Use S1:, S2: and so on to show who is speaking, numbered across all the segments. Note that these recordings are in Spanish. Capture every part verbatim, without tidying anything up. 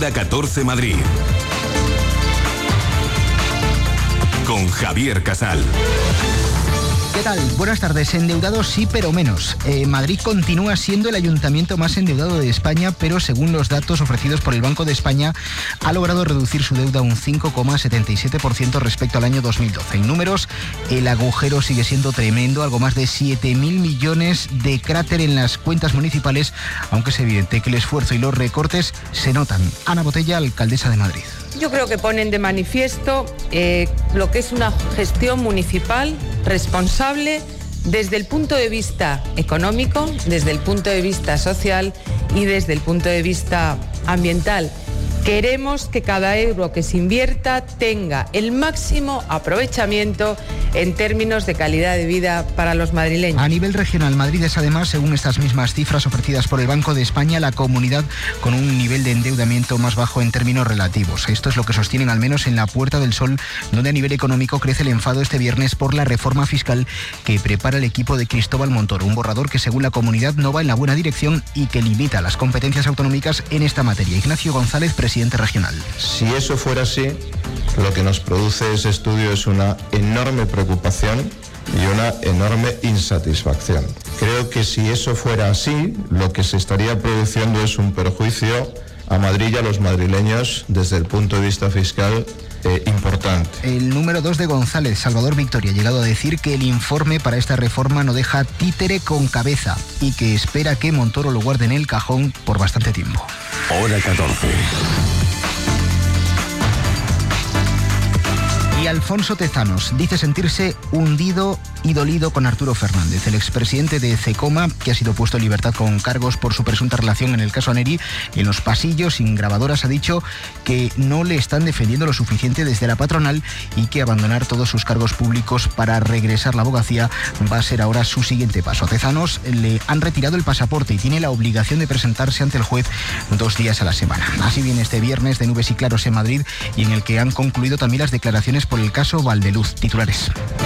S1: Hora catorce Madrid. Con Javier Casal.
S2: ¿Qué tal? Buenas tardes. Endeudados sí, pero menos. Eh, Madrid continúa siendo el ayuntamiento más endeudado de España, pero según los datos ofrecidos por el Banco de España, ha logrado reducir su deuda un cinco coma setenta y siete por ciento respecto al año dos mil doce. En números, el agujero sigue siendo tremendo, algo más de siete mil millones de cráter en las cuentas municipales, aunque es evidente que el esfuerzo y los recortes se notan. Ana Botella, alcaldesa de Madrid.
S3: Yo creo que ponen de manifiesto eh, lo que es una gestión municipal responsable desde el punto de vista económico, desde el punto de vista social y desde el punto de vista ambiental. Queremos que cada euro que se invierta tenga el máximo aprovechamiento en términos de calidad de vida para los madrileños.
S2: A nivel regional, Madrid es además, según estas mismas cifras ofrecidas por el Banco de España, la comunidad con un nivel de endeudamiento más bajo en términos relativos. Esto es lo que sostienen al menos en la Puerta del Sol, donde a nivel económico crece el enfado este viernes por la reforma fiscal que prepara el equipo de Cristóbal Montoro, un borrador que según la comunidad no va en la buena dirección y que limita las competencias autonómicas en esta materia. Ignacio González, presidente regional.
S4: Si eso fuera así, lo que nos produce ese estudio es una enorme preocupación y una enorme insatisfacción. Creo que si eso fuera así, lo que se estaría produciendo es un perjuicio a Madrid y a los madrileños desde el punto de vista fiscal eh, importante.
S2: El número dos de González, Salvador Victoria, ha llegado a decir que el informe para esta reforma no deja títere con cabeza y que espera que Montoro lo guarde en el cajón por bastante tiempo.
S1: Hora catorce.
S2: Y Alfonso Tezanos dice sentirse hundido y dolido con Arturo Fernández, el expresidente de Cecoma, que ha sido puesto en libertad con cargos por su presunta relación en el caso Aneri. En los pasillos, sin grabadoras, ha dicho que no le están defendiendo lo suficiente desde la patronal y que abandonar todos sus cargos públicos para regresar la abogacía va a ser ahora su siguiente paso. A Tezanos le han retirado el pasaporte y tiene la obligación de presentarse ante el juez dos días a la semana. Así viene este viernes de nubes y claros en Madrid, y en el que han concluido también las declaraciones por el caso Valdeluz. Titulares.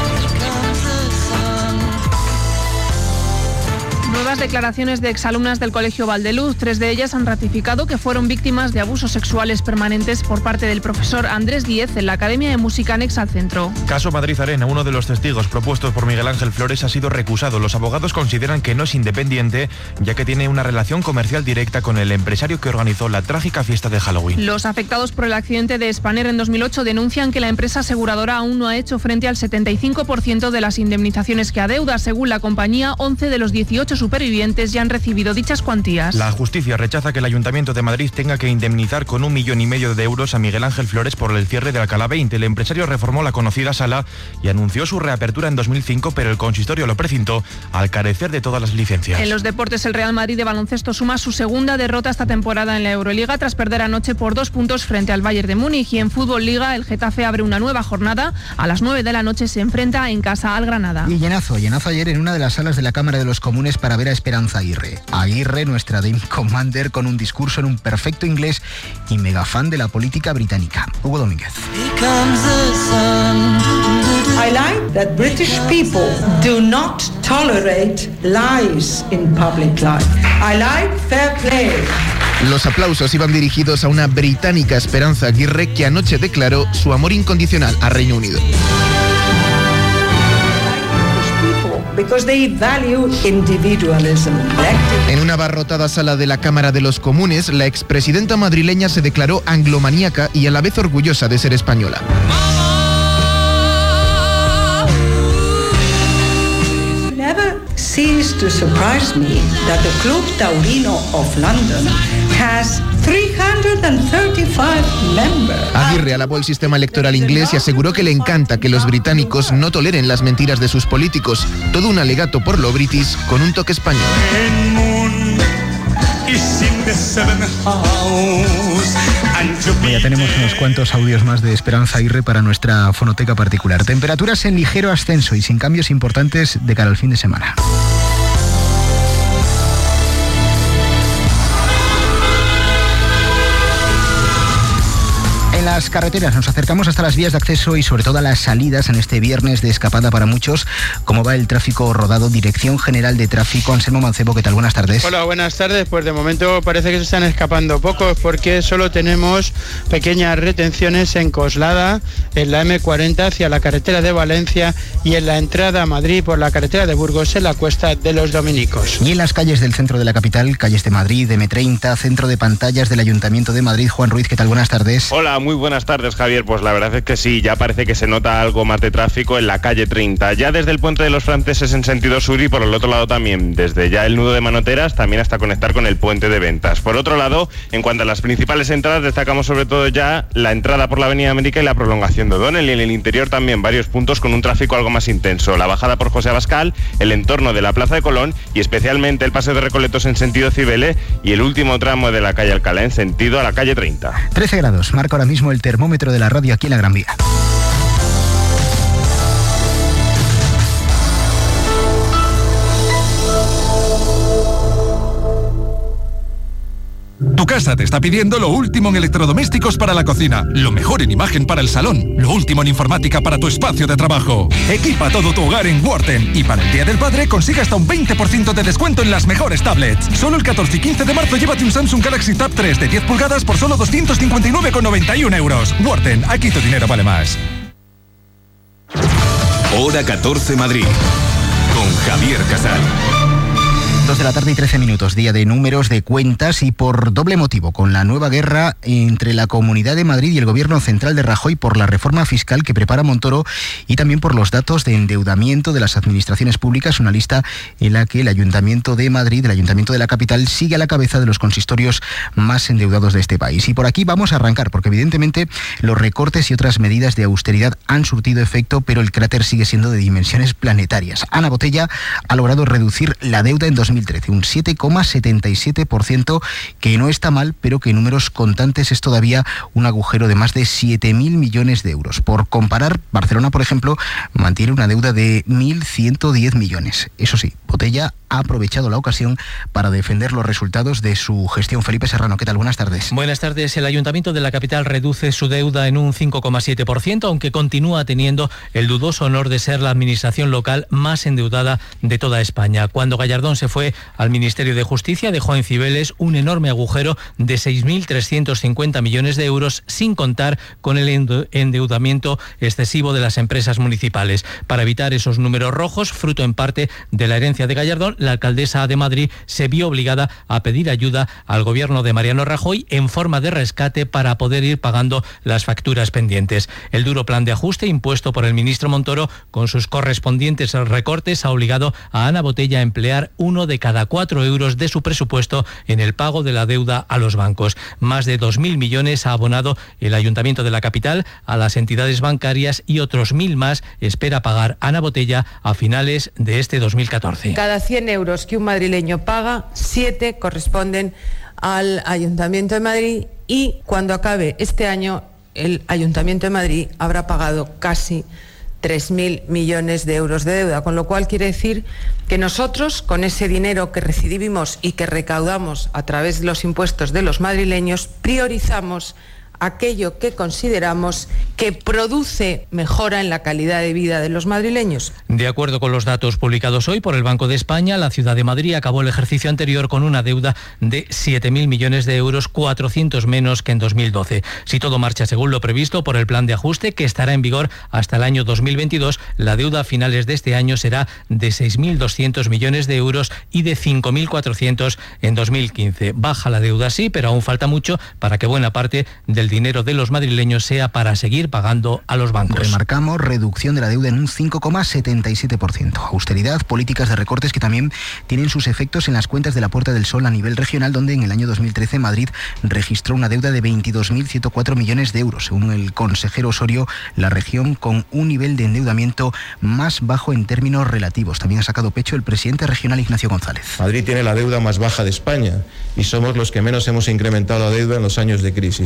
S5: Nuevas declaraciones de exalumnas del Colegio Valdeluz. Tres de ellas han ratificado que fueron víctimas de abusos sexuales permanentes por parte del profesor Andrés Díez en la Academia de Música anexa al centro.
S6: Caso Madrid Arena. Uno de los testigos propuestos por Miguel Ángel Flores ha sido recusado. Los abogados consideran que no es independiente, ya que tiene una relación comercial directa con el empresario que organizó la trágica fiesta de Halloween.
S5: Los afectados por el accidente de Spanair en dos mil ocho denuncian que la empresa aseguradora aún no ha hecho frente al setenta y cinco por ciento de las indemnizaciones que adeuda. Según la compañía, once de los dieciocho supervivientes ya han recibido dichas cuantías.
S6: La justicia rechaza que el Ayuntamiento de Madrid tenga que indemnizar con un millón y medio de euros a Miguel Ángel Flores por el cierre de Alcalá veinte. El empresario reformó la conocida sala y anunció su reapertura en dos mil cinco, pero el consistorio lo precintó al carecer de todas las licencias.
S5: En los deportes, el Real Madrid de baloncesto suma su segunda derrota esta temporada en la Euroliga tras perder anoche por dos puntos frente al Bayern de Múnich. Y en Fútbol Liga, el Getafe abre una nueva jornada. A las nueve de la noche se enfrenta en casa al Granada.
S2: Y llenazo, llenazo ayer en una de las salas de la Cámara de los Comunes para ver a Esperanza Aguirre. Aguirre, nuestra Dame Commander, con un discurso en un perfecto inglés y mega fan de la política británica. Hugo Domínguez.
S7: I like that British people do not tolerate lies in public life. I like fair play.
S8: Los aplausos iban dirigidos a una británica, Esperanza Aguirre, que anoche declaró su amor incondicional al Reino Unido.
S7: Because they value individualism.
S8: En una abarrotada sala de la Cámara de los Comunes, la expresidenta madrileña se declaró anglomaníaca y a la vez orgullosa de ser española.
S7: Never cease to surprise me that the Club Taurino of London has three hundred thirty-five members.
S8: Aguirre alabó el sistema electoral inglés y aseguró que le encanta que los británicos no toleren las mentiras de sus políticos. Todo un alegato por lo british con un toque español.
S2: Ya tenemos unos cuantos audios más de Esperanza Aguirre para nuestra fonoteca particular. Temperaturas en ligero ascenso y sin cambios importantes de cara al fin de semana. las carreteras. Nos acercamos hasta las vías de acceso y sobre todo a las salidas en este viernes de escapada para muchos. ¿Cómo va el tráfico rodado? Dirección General de Tráfico, Anselmo Mancebo, ¿qué tal? Buenas tardes.
S9: Hola, buenas tardes. Pues de momento parece que se están escapando pocos porque solo tenemos pequeñas retenciones en Coslada, en la eme cuarenta hacia la carretera de Valencia y en la entrada a Madrid por la carretera de Burgos en la Cuesta de los Dominicos.
S2: Y en las calles del centro de la capital, calles de Madrid, eme treinta, centro de pantallas del Ayuntamiento de Madrid. Juan Ruiz, ¿qué tal? Buenas tardes.
S10: Hola, muy buenas tardes, Javier. Pues la verdad es que sí, ya parece que se nota algo más de tráfico en la calle treinta, ya desde el puente de los Franceses en sentido sur y por el otro lado también, desde ya el nudo de Manoteras, también hasta conectar con el puente de Ventas. Por otro lado, en cuanto a las principales entradas, destacamos sobre todo ya la entrada por la Avenida América y la prolongación de O'Donnell, y en el interior también varios puntos con un tráfico algo más intenso. La bajada por José Abascal, el entorno de la Plaza de Colón y especialmente el paseo de Recoletos en sentido Cibeles y el último tramo de la calle Alcalá en sentido a la calle treinta.
S2: trece grados, marca ahora mismo el termómetro de la radio aquí en la Gran Vía.
S11: Tu casa te está pidiendo lo último en electrodomésticos para la cocina, lo mejor en imagen para el salón, lo último en informática para tu espacio de trabajo. Equipa todo tu hogar en Worten y para el Día del Padre consigue hasta un veinte por ciento de descuento en las mejores tablets. Solo el catorce y quince de marzo llévate un Samsung Galaxy Tab tres de diez pulgadas por solo doscientos cincuenta y nueve con noventa y uno euros. Worten, aquí tu dinero vale más.
S1: Hora catorce Madrid, con Javier Casal.
S2: dos de la tarde y trece minutos, día de números, de cuentas y por doble motivo, con la nueva guerra entre la Comunidad de Madrid y el Gobierno Central de Rajoy por la reforma fiscal que prepara Montoro y también por los datos de endeudamiento de las administraciones públicas, una lista en la que el Ayuntamiento de Madrid, el Ayuntamiento de la capital, sigue a la cabeza de los consistorios más endeudados de este país. Y por aquí vamos a arrancar, porque evidentemente los recortes y otras medidas de austeridad han surtido efecto, pero el cráter sigue siendo de dimensiones planetarias. Ana Botella ha logrado reducir la deuda en dos mil trece, un siete coma setenta y siete por ciento, que no está mal, pero que en números contantes es todavía un agujero de más de siete mil millones de euros. Por comparar, Barcelona, por ejemplo, mantiene una deuda de mil ciento diez millones. Eso sí, Botella ha aprovechado la ocasión para defender los resultados de su gestión. Felipe Serrano, ¿qué tal? Buenas tardes.
S12: Buenas tardes. El Ayuntamiento de la capital reduce su deuda en un cinco coma siete por ciento, aunque continúa teniendo el dudoso honor de ser la administración local más endeudada de toda España. Cuando Gallardón se fue al Ministerio de Justicia, dejó en Cibeles un enorme agujero de seis mil trescientos cincuenta millones de euros, sin contar con el endeudamiento excesivo de las empresas municipales. Para evitar esos números rojos, fruto en parte de la herencia de Gallardón, la alcaldesa de Madrid se vio obligada a pedir ayuda al gobierno de Mariano Rajoy en forma de rescate para poder ir pagando las facturas pendientes. El duro plan de ajuste impuesto por el ministro Montoro, con sus correspondientes recortes, ha obligado a Ana Botella a emplear uno de cada cuatro euros de su presupuesto en el pago de la deuda a los bancos. Más de dos mil millones ha abonado el Ayuntamiento de la capital a las entidades bancarias y otros mil más espera pagar Ana Botella a finales de este dos mil catorce.
S3: Cada cien euros que un madrileño paga, siete corresponden al Ayuntamiento de Madrid, y cuando acabe este año el Ayuntamiento de Madrid habrá pagado casi tres mil millones de euros de deuda, con lo cual quiere decir que nosotros, con ese dinero que recibimos y que recaudamos a través de los impuestos de los madrileños, priorizamos aquello que consideramos que produce mejora en la calidad de vida de los madrileños.
S12: De acuerdo con los datos publicados hoy por el Banco de España, la Ciudad de Madrid acabó el ejercicio anterior con una deuda de siete mil millones de euros, cuatrocientos menos que en dos mil doce. Si todo marcha según lo previsto por el plan de ajuste, que estará en vigor hasta el año dos mil veintidós, la deuda a finales de este año será de seis mil doscientos millones de euros y de cinco mil cuatrocientos en dos mil quince. Baja la deuda, sí, pero aún falta mucho para que buena parte del dinero de los madrileños sea para seguir pagando a los bancos.
S2: Remarcamos reducción de la deuda en un cinco coma setenta y siete por ciento. Austeridad, políticas de recortes que también tienen sus efectos en las cuentas de la Puerta del Sol a nivel regional, donde en el año dos mil trece Madrid registró una deuda de veintidós mil ciento cuatro millones de euros. Según el consejero Osorio, la región con un nivel de endeudamiento más bajo en términos relativos. También ha sacado pecho el presidente regional Ignacio González.
S4: Madrid tiene la deuda más baja de España y somos los que menos hemos incrementado la deuda en los años de crisis. Tenemos un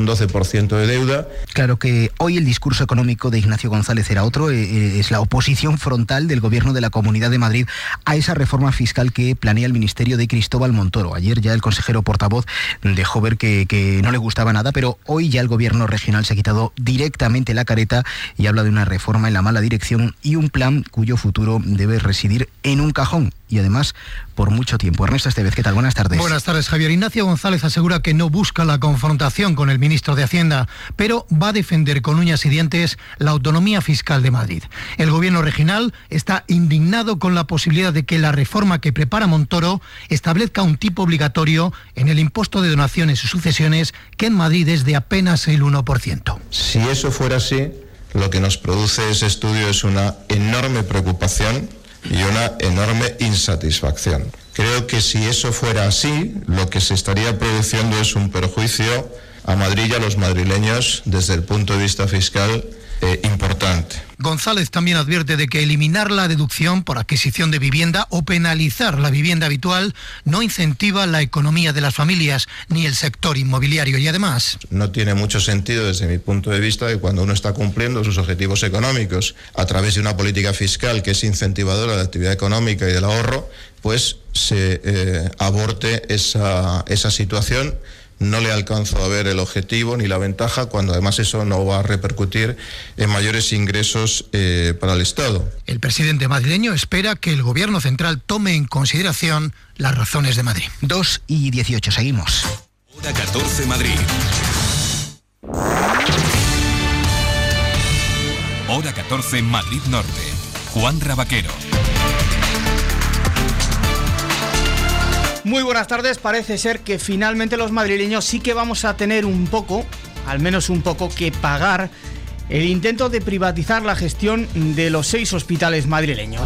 S4: un doce por ciento de deuda.
S2: Claro que hoy el discurso económico de Ignacio González era otro, eh, es la oposición frontal del Gobierno de la Comunidad de Madrid a esa reforma fiscal que planea el Ministerio de Cristóbal Montoro. Ayer ya el consejero portavoz dejó ver que, que no le gustaba nada, pero hoy ya el Gobierno regional se ha quitado directamente la careta y habla de una reforma en la mala dirección y un plan cuyo futuro debe residir en un cajón y además por mucho tiempo. Ernesto Estevez, ¿qué tal? Buenas tardes.
S13: Buenas tardes, Javier. Ignacio González asegura que no busca la confrontación con el ministro de Hacienda, pero va a defender con uñas y dientes la autonomía fiscal de Madrid. El Gobierno regional está indignado con la posibilidad de que la reforma que prepara Montoro establezca un tipo obligatorio en el impuesto de donaciones y sucesiones, que en Madrid es de apenas el uno por ciento.
S4: Si eso fuera así, lo que nos produce ese estudio es una enorme preocupación y una enorme insatisfacción. Creo que si eso fuera así, lo que se estaría produciendo es un perjuicio a Madrid y a los madrileños desde el punto de vista fiscal eh, importante.
S13: González también advierte de que eliminar la deducción por adquisición de vivienda o penalizar la vivienda habitual no incentiva la economía de las familias ni el sector inmobiliario y además
S4: no tiene mucho sentido desde mi punto de vista que cuando uno está cumpliendo sus objetivos económicos a través de una política fiscal que es incentivadora de la actividad económica y del ahorro, pues se eh, aborte esa, esa situación. No le alcanzo a ver el objetivo ni la ventaja, cuando además eso no va a repercutir en mayores ingresos eh, para el Estado.
S13: El presidente madrileño espera que el Gobierno central tome en consideración las razones de Madrid.
S2: dos y dieciocho, seguimos.
S1: Hora catorce, Madrid. Hora catorce, Madrid Norte. Juan Rabaquero.
S14: Muy buenas tardes. Parece ser que finalmente los madrileños sí que vamos a tener un poco, al menos un poco, que pagar el intento de privatizar la gestión de los seis hospitales madrileños.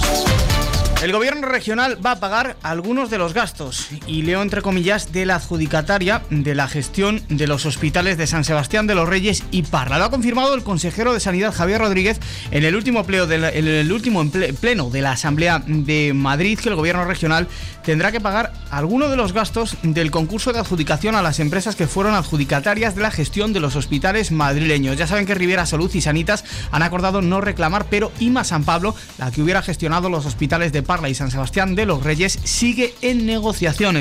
S14: El Gobierno regional va a pagar algunos de los gastos, y leo entre comillas, de la adjudicataria de la gestión de los hospitales de San Sebastián de los Reyes y Parla. Lo ha confirmado el consejero de Sanidad, Javier Rodríguez, en el último pleno de la, en el último pleno de la Asamblea de Madrid, que el Gobierno regional tendrá que pagar algunos de los gastos del concurso de adjudicación a las empresas que fueron adjudicatarias de la gestión de los hospitales madrileños. Ya saben que Rivera Salud y Sanitas han acordado no reclamar, pero I M A San Pablo, la que hubiera gestionado los hospitales de Parla y San Sebastián de los Reyes, sigue en negociaciones.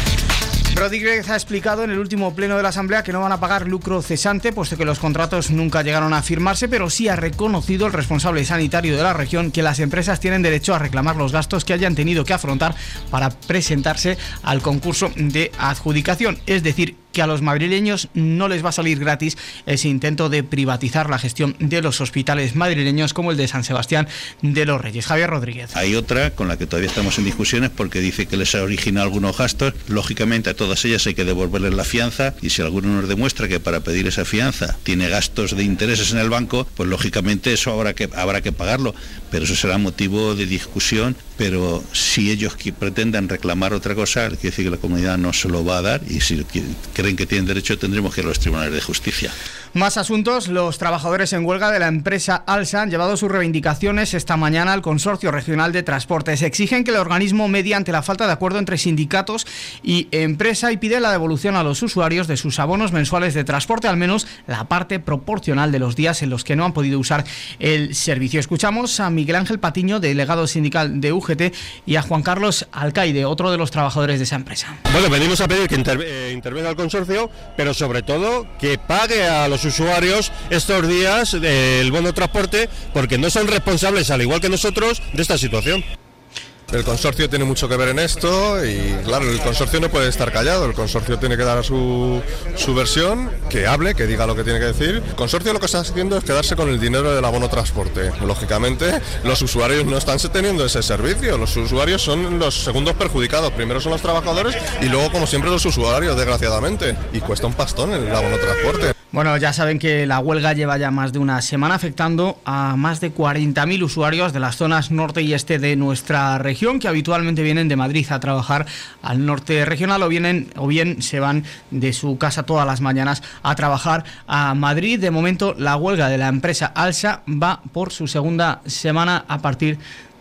S14: Rodríguez ha explicado en el último pleno de la Asamblea que no van a pagar lucro cesante, puesto que los contratos nunca llegaron a firmarse, pero sí ha reconocido el responsable sanitario de la región que las empresas tienen derecho a reclamar los gastos que hayan tenido que afrontar para presentarse al concurso de adjudicación. Es decir, que a los madrileños no les va a salir gratis ese intento de privatizar la gestión de los hospitales madrileños como el de San Sebastián de los Reyes. Javier Rodríguez.
S15: Hay otra con la que todavía estamos en discusiones porque dice que les ha originado algunos gastos. Lógicamente a todas ellas hay que devolverles la fianza, y si alguno nos demuestra que para pedir esa fianza tiene gastos de intereses en el banco, pues lógicamente eso habrá que, habrá que pagarlo, pero eso será motivo de discusión. Pero si ellos pretenden reclamar otra cosa, quiere decir que la comunidad no se lo va a dar, y si creen que tienen derecho tendremos que ir a los tribunales de justicia.
S14: Más asuntos. Los trabajadores en huelga de la empresa Alsa han llevado sus reivindicaciones esta mañana al Consorcio Regional de Transportes. Exigen que el organismo medie ante la falta de acuerdo entre sindicatos y empresa y pide la devolución a los usuarios de sus abonos mensuales de transporte, al menos la parte proporcional de los días en los que no han podido usar el servicio. Escuchamos a Miguel Ángel Patiño, delegado sindical de U G T, y a Juan Carlos Alcaide, otro de los trabajadores de esa empresa.
S16: Bueno, venimos a pedir que interve- eh, intervenga el consorcio, pero sobre todo que pague a los usuarios estos días del bono transporte, porque no son responsables, al igual que nosotros, de esta situación.
S17: El consorcio tiene mucho que ver en esto y claro, el consorcio no puede estar callado, el consorcio tiene que dar su, su versión, que hable, que diga lo que tiene que decir. El consorcio lo que está haciendo es quedarse con el dinero del abono transporte. Lógicamente los usuarios no están teniendo ese servicio, los usuarios son los segundos perjudicados, primero son los trabajadores y luego como siempre los usuarios, desgraciadamente, y cuesta un pastón el abono transporte.
S14: Bueno, ya saben que la huelga lleva ya más de una semana afectando a más de cuarenta mil usuarios de las zonas norte y este de nuestra región, que habitualmente vienen de Madrid a trabajar al norte regional o vienen o bien se van de su casa todas las mañanas a trabajar a Madrid. De momento, la huelga de la empresa Alsa va por su segunda semana a partir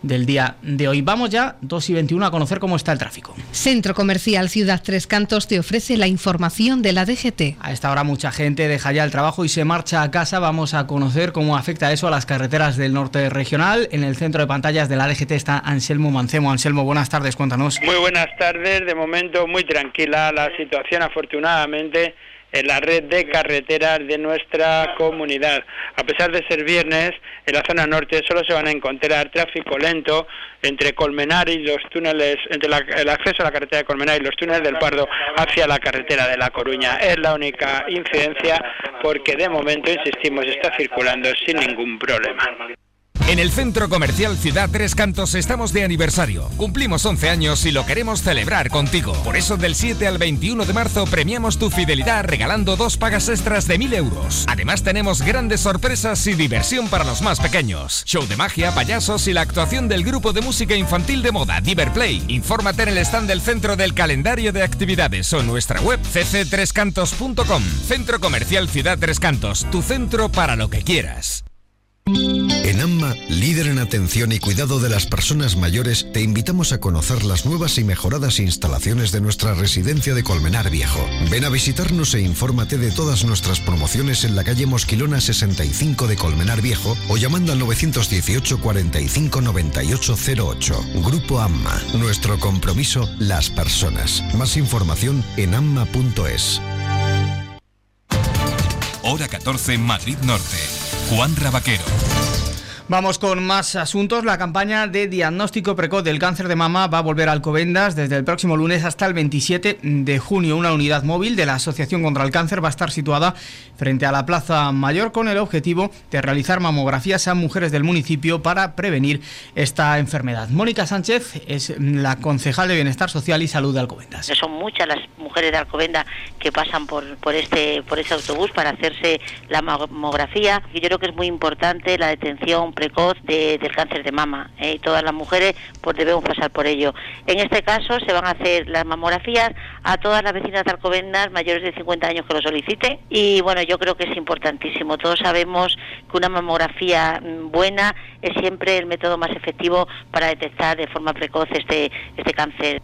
S14: del día de hoy. Vamos ya, dos y veintiuno, a conocer cómo está el tráfico.
S18: Centro Comercial Ciudad Tres Cantos te ofrece la información de la D G T.
S14: A esta hora mucha gente deja ya el trabajo y se marcha a casa. Vamos a conocer cómo afecta eso a las carreteras del norte regional. En el centro de pantallas de la D G T está Anselmo Mancebo. Anselmo, buenas tardes, cuéntanos.
S9: Muy buenas tardes, de momento muy tranquila la situación, afortunadamente, en la red de carreteras de nuestra comunidad. A pesar de ser viernes, en la zona norte solo se van a encontrar tráfico lento entre Colmenar y los túneles, entre la, el acceso a la carretera de Colmenar y los túneles del Pardo hacia la carretera de La Coruña. Es la única incidencia porque de momento, insistimos, está circulando sin ningún problema.
S1: En el Centro Comercial Ciudad Tres Cantos estamos de aniversario. Cumplimos once años y lo queremos celebrar contigo. Por eso del siete al veintiuno de marzo premiamos tu fidelidad regalando dos pagas extras de mil euros. Además tenemos grandes sorpresas y diversión para los más pequeños. Show de magia, payasos y la actuación del grupo de música infantil de moda Diverplay. Infórmate en el stand del centro del calendario de actividades o en nuestra web c c tres cantos punto com. Centro Comercial Ciudad Tres Cantos, tu centro para lo que quieras.
S19: En AMMA, líder en atención y cuidado de las personas mayores, te invitamos a conocer las nuevas y mejoradas instalaciones de nuestra residencia de Colmenar Viejo. Ven a visitarnos e infórmate de todas nuestras promociones en la calle Mosquilona sesenta y cinco de Colmenar Viejo o llamando al nueve uno ocho, cuarenta y cinco, noventa y ocho cero ocho. Grupo AMMA. Nuestro compromiso, las personas. Más información en amma punto es.
S1: Hora catorce, Madrid Norte. Juan Rabaquero.
S14: Vamos con más asuntos. La campaña de diagnóstico precoz del cáncer de mama va a volver a Alcobendas desde el próximo lunes hasta el veintisiete de junio. Una unidad móvil de la Asociación contra el Cáncer va a estar situada frente a la Plaza Mayor con el objetivo de realizar mamografías a mujeres del municipio para prevenir esta enfermedad. Mónica Sánchez es la concejal de Bienestar Social y Salud de Alcobendas.
S20: Son muchas las mujeres de Alcobendas que pasan por, por, este, por ese autobús para hacerse la mamografía. Y yo creo que es muy importante la detención precoz de, del cáncer de mama, ¿eh? Y todas las mujeres pues debemos pasar por ello. En este caso se van a hacer las mamografías a todas las vecinas de Alcobendas mayores de cincuenta años que lo soliciten y bueno, yo creo que es importantísimo. Todos sabemos que una mamografía buena es siempre el método más efectivo para detectar de forma precoz este, este cáncer.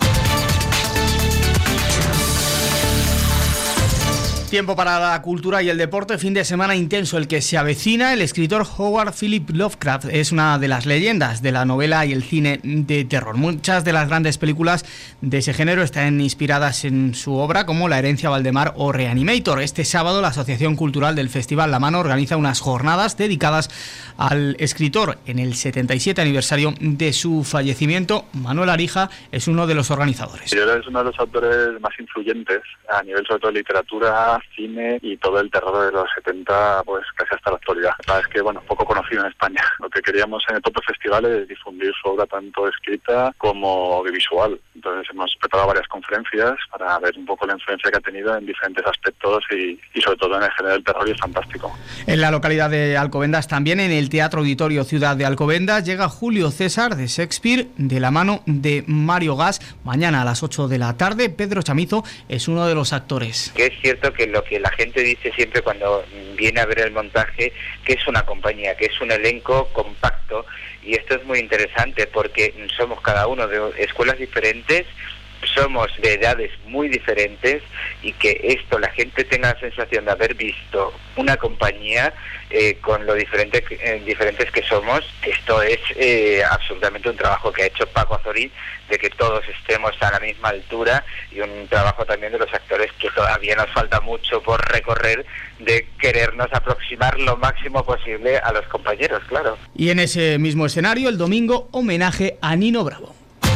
S14: Tiempo para la cultura y el deporte, fin de semana intenso el que se avecina. El escritor Howard Philip Lovecraft es una de las leyendas de la novela y el cine de terror. Muchas de las grandes películas de ese género están inspiradas en su obra, como La herencia Valdemar o Reanimator. Este sábado la Asociación Cultural del Festival La Mano organiza unas jornadas dedicadas al escritor en el setenta y siete aniversario de su fallecimiento. Manuel Arija es uno de los organizadores.
S21: Yo creo que es uno de los autores más influyentes a nivel sobre todo de literatura, cine y todo el terror de los setenta, pues casi hasta la actualidad. La verdad es que, bueno, poco conocido en España. Lo que queríamos en el propio festival es difundir su obra tanto escrita como audiovisual. Entonces hemos preparado varias conferencias para ver un poco la influencia que ha tenido en diferentes aspectos y, y sobre todo en el género del terror, y es fantástico.
S14: En la localidad de Alcobendas, también en el Teatro Auditorio Ciudad de Alcobendas, llega Julio César de Shakespeare de la mano de Mario Gas. Mañana a las ocho de la tarde, Pedro Chamizo es uno de los actores.
S22: Que es cierto que lo que la gente dice siempre cuando viene a ver el montaje, que es una compañía, que es un elenco compacto, y esto es muy interesante porque somos cada uno de escuelas diferentes, somos de edades muy diferentes, y que esto la gente tenga la sensación de haber visto una compañía eh, con lo diferente, eh, diferentes que somos. Esto es eh, absolutamente un trabajo que ha hecho Paco Azorín, de que todos estemos a la misma altura, y un trabajo también de los actores que todavía nos falta mucho por recorrer, de querernos aproximar lo máximo posible a los compañeros, claro.
S14: Y en ese mismo escenario, el domingo, homenaje a Nino Bravo.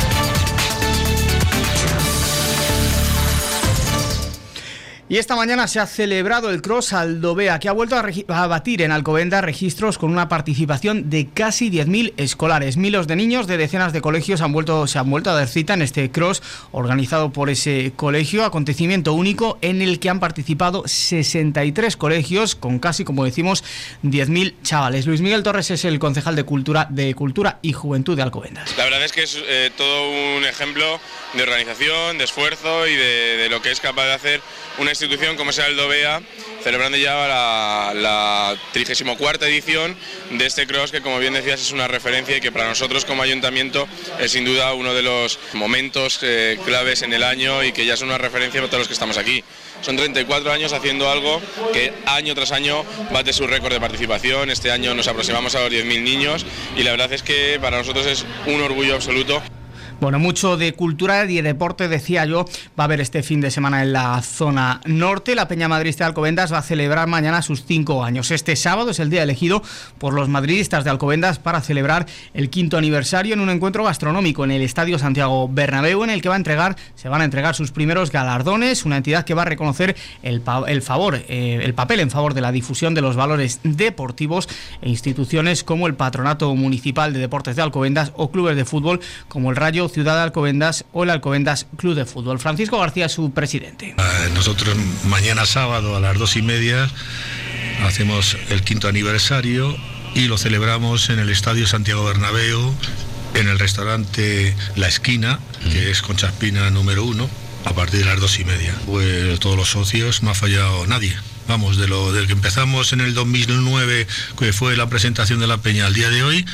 S14: Y esta mañana se ha celebrado el Cross Aldovea, que ha vuelto a, a batir en Alcobendas registros con una participación de casi diez mil escolares. Miles de niños de decenas de colegios han vuelto, se han vuelto a dar cita en este Cross organizado por ese colegio, acontecimiento único en el que han participado sesenta y tres colegios con casi, como decimos, diez mil chavales. Luis Miguel Torres es el concejal de Cultura, de Cultura y Juventud de Alcobendas.
S23: La verdad es que es eh, todo un ejemplo de organización, de esfuerzo y de, de lo que es capaz de hacer una institución
S5: institución como es el Aldovea, celebrando ya la, la trigésima cuarta edición de este cross que, como bien decías, es una referencia y que para nosotros como ayuntamiento es sin duda uno de los momentos eh, claves en el año y que ya es una referencia para todos los que estamos aquí. Son treinta y cuatro años haciendo algo que año tras año bate su récord de participación. Este año nos aproximamos a los diez mil niños y la verdad es que para nosotros es un orgullo absoluto.
S14: Bueno, mucho de cultura y de deporte, decía yo, va a haber este fin de semana en la zona norte. La Peña Madridista de Alcobendas va a celebrar mañana sus cinco años. Este sábado es el día elegido por los madridistas de Alcobendas para celebrar el quinto aniversario en un encuentro gastronómico en el Estadio Santiago Bernabéu, en el que va a entregar, se van a entregar sus primeros galardones, una entidad que va a reconocer el, pa el, favor, eh, el papel en favor de la difusión de los valores deportivos e instituciones como el Patronato Municipal de Deportes de Alcobendas o clubes de fútbol como el Rayo Ciudad de Alcobendas o el Alcobendas Club de Fútbol. Francisco García, su presidente.
S6: Nosotros mañana sábado a las dos y media hacemos el quinto aniversario y lo celebramos en el Estadio Santiago Bernabéu, en el restaurante La Esquina, que es Concha Espina número uno, a partir de las dos y media. Pues todos los socios, no ha fallado nadie. Vamos, de lo del que empezamos en el dos mil nueve, que fue la presentación de la Peña, al día de hoy,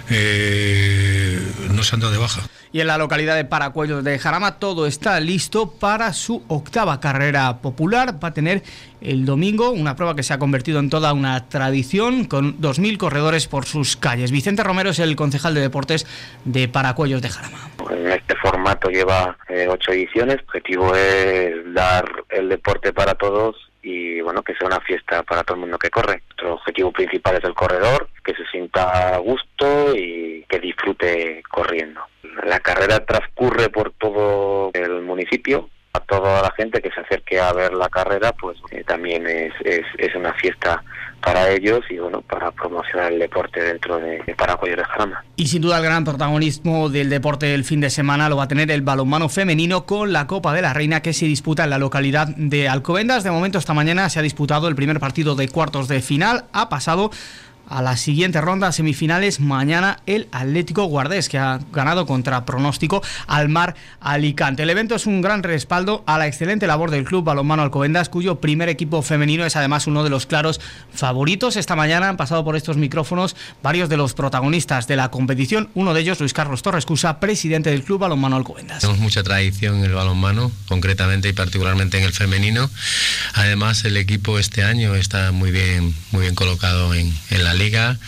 S6: eh, no se han dado de baja.
S14: Y en la localidad de Paracuellos de Jarama todo está listo para su octava carrera popular. Va a tener el domingo una prueba que se ha convertido en toda una tradición, con dos mil corredores por sus calles. Vicente Romero es el concejal de deportes de Paracuellos de Jarama.
S23: En este formato lleva eh, ocho ediciones. El objetivo es dar el deporte para todos y bueno, que sea una fiesta para todo el mundo que corre. Nuestro objetivo principal es el corredor, que se sienta a gusto y que disfrute corriendo. La carrera transcurre por todo el municipio. A toda la gente que se acerque a ver la carrera, pues eh, también es, es, es una fiesta para ellos y bueno, para promocionar el deporte dentro de, de Paracuellos de Jarama.
S14: Y sin duda el gran protagonismo del deporte del fin de semana lo va a tener el balonmano femenino con la Copa de la Reina que se disputa en la localidad de Alcobendas. De momento esta mañana se ha disputado el primer partido de cuartos de final. Ha pasado a la siguiente ronda, semifinales. Mañana el Atlético Guardés, que ha ganado contra pronóstico al Mar Alicante. El evento es un gran respaldo a la excelente labor del Club Balonmano Alcobendas, cuyo primer equipo femenino es además uno de los claros favoritos. Esta mañana han pasado por estos micrófonos varios de los protagonistas de la competición. Uno de ellos, Luis Carlos Torrescusa, presidente del Club Balonmano Alcobendas.
S24: Tenemos mucha tradición en el balonmano, concretamente y particularmente en el femenino. Además, el equipo este año está muy bien, muy bien colocado en, en la liga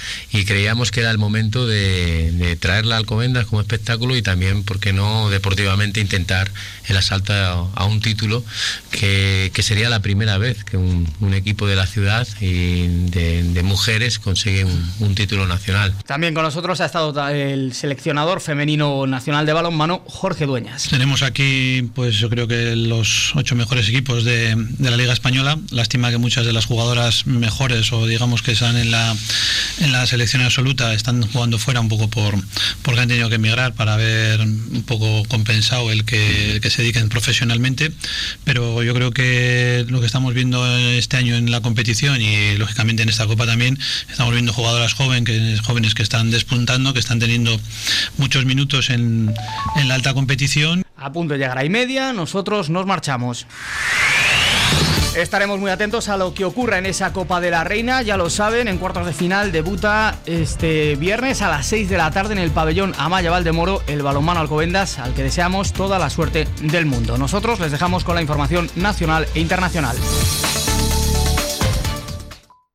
S24: y creíamos que era el momento de, de traerla a Alcobendas como espectáculo y también, ¿por qué no, deportivamente intentar el asalto a, a un título que, que sería la primera vez que un, un equipo de la ciudad y de, de mujeres consigue un, un título nacional.
S14: También con nosotros ha estado el seleccionador femenino nacional de balonmano, Jorge Dueñas.
S25: Tenemos aquí, pues yo creo que los ocho mejores equipos de, de la Liga Española. Lástima que muchas de las jugadoras mejores o digamos que están en la en la selección absoluta están jugando fuera un poco por porque han tenido que emigrar para haber un poco compensado el que, el que se dediquen profesionalmente, pero yo creo que lo que estamos viendo este año en la competición y lógicamente en esta Copa también, estamos viendo jugadoras joven, que, jóvenes que están despuntando, que están teniendo muchos minutos en, en la alta competición.
S14: A punto de llegar a y media, nosotros nos marchamos. Estaremos muy atentos a lo que ocurra en esa Copa de la Reina. Ya lo saben, en cuartos de final debuta este viernes a las seis de la tarde en el pabellón Amaya Valdemoro el balonmano Alcobendas, al que deseamos toda la suerte del mundo. Nosotros les dejamos con la información nacional e internacional.